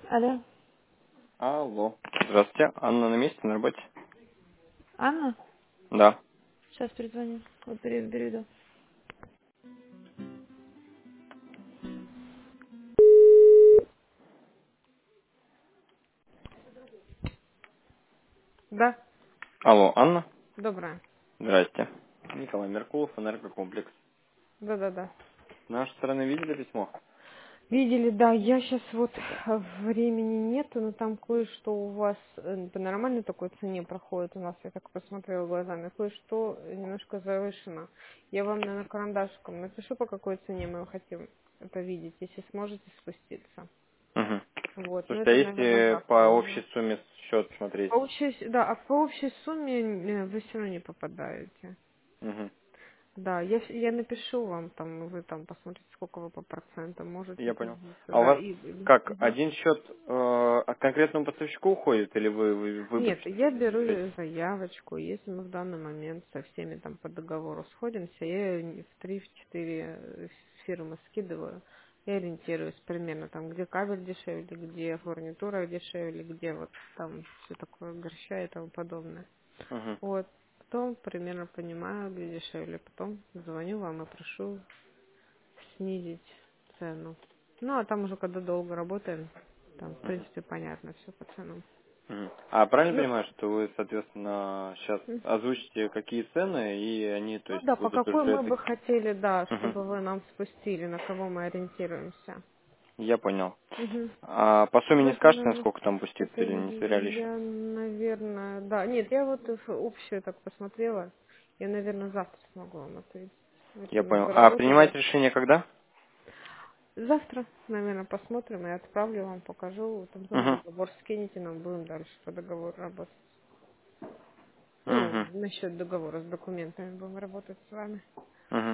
Алло, Алло. Здравствуйте. Анна на месте, на работе? Анна? Да. Сейчас перезвоню. Вот переведу. Да, Алло, Анна? доброе. Здрасте. Николай Меркулов, энергокомплекс. Да. С нашей стороны видели письмо? Видели, да, я сейчас вот времени нету, но там кое-что у вас по нормальной такой цене проходит у нас, я так посмотрела глазами, кое-что немножко завышено. Я вам, наверное, карандашиком напишу, по какой цене мы хотим это видеть, если сможете спуститься. Угу. Вот, но Слушайте, а это, наверное, если завтра по уже. общей сумме счет смотреть? По общей, да, а по общей сумме вы все равно не попадаете. Угу. Да, я напишу вам, там, вы там посмотрите, сколько вы по процентам можете Я понял. добиться. А у Да, вас как, мгм. один счет конкретному поставщику уходит или вы Нет, выборочно я берете? беру заявочку, если мы в данный момент со всеми там по договору сходимся, я её в 3-4 фирмы скидываю и ориентируюсь примерно там, где кабель дешевле, где фурнитура дешевле, где вот там все такое горща и тому подобное. Угу. Вот, потом примерно понимаю, где дешевле, потом звоню вам и прошу снизить цену. Ну, а там уже, когда долго работаем, там, в Угу. принципе, понятно все по ценам. Мгм. А правильно Ну, понимаю, что вы, соответственно, сейчас озвучите, какие цены, и они, то ну есть, да, по будут какой уже мы бы такие. хотели, да, Мгм. чтобы вы нам спустили, на кого мы ориентируемся. Я понял. Угу. А по сумме не Давайте, скажете, наверное, насколько там пустится, это или не сверяли еще? я, наверное, да, нет, я вот общую так посмотрела, я, наверное, завтра смогу вам ответить. Я Если вы понял. А доработаете, принимать решение когда? завтра, наверное, посмотрим и отправлю вам, покажу, там тоже Угу. договор скинете, нам будем дальше по договору работать. Ну, Угу. насчет договора с документами будем работать с вами. Угу.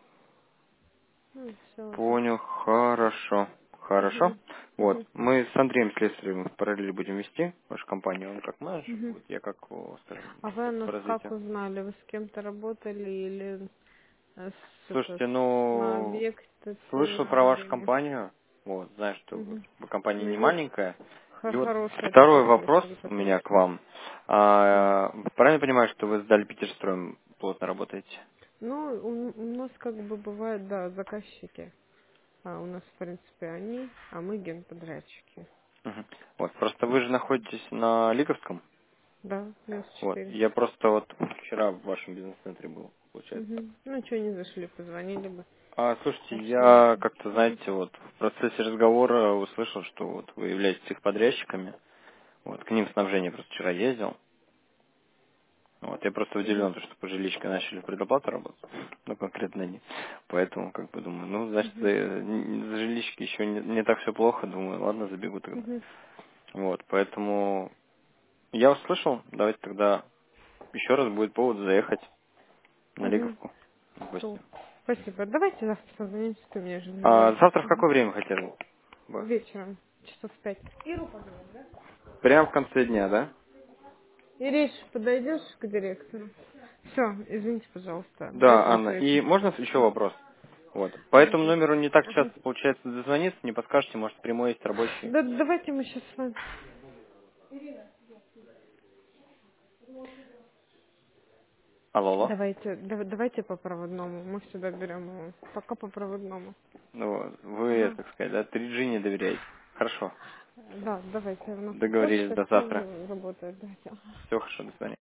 Ну, все уже. Понял. Хорошо. Хорошо. Угу. Вот. Угу. Мы с Андреем Слесаревым в параллель будем вести вашу компанию. Он как менеджер Угу. будет, я как, скажем, А вы о по нас как развитию. узнали? Вы с кем-то работали или Слушайте, на ну, объекте слышал про цена вашу время? компанию. Вот, знаю, что Угу. компания Ну, не есть маленькая. И вот хорошие второй такие вопрос у специалисты. меня к вам. Правильно понимаю, что вы с Даль Питерстроем плотно работаете? Ну, у нас как бы бывают, да, заказчики. А у нас, в принципе, они, а мы генподрядчики. Мгм. Вот, просто вы же находитесь на Лиговском. Да, Вот, 94. я просто вот вчера в вашем бизнес-центре был, получается. Угу. Ну, что, не зашли, позвонили бы. Слушайте, Так что вот. я как-то, Угу. знаете, вот в процессе разговора услышал, что вот вы являетесь их подрядчиками. Вот, к ним в снабжение просто вчера ездил. Вот, я просто Угу. удивлен, что по жиличке начали в предоплату работать, ну, конкретно они. Поэтому, как бы, думаю, ну, значит, Угу. за жилички еще не так все плохо, думаю, ладно, забегу тогда. Угу. Вот, поэтому я услышал, давайте тогда еще раз будет повод заехать на Угу. Лиговку в гости. Все. Спасибо. Давайте завтра созвонимся, у меня же номер. Завтра в Угу. какое время хотели бы? Вечером, часов в 5. Иру позвонить, да? Прямо в конце дня, да? Ириш, подойдешь к директору? Все, извините, пожалуйста. Да, Давайте на Анна. И следующий. можно еще вопрос? Вот. По этому Давайте. номеру не так Ага. часто получается дозвониться, не подскажете, может, прямой есть рабочий? Да, давайте мы сейчас с вами. Алло, алло. Давайте, давайте по проводному. Мы всегда берем его. Пока по проводному. Ну, вы, Ага. так сказать, да, 3G не доверяете. Хорошо. Да, давайте. У нас Договорились почта до все завтра. работает. Давайте. Ага. Все хорошо, до свидания.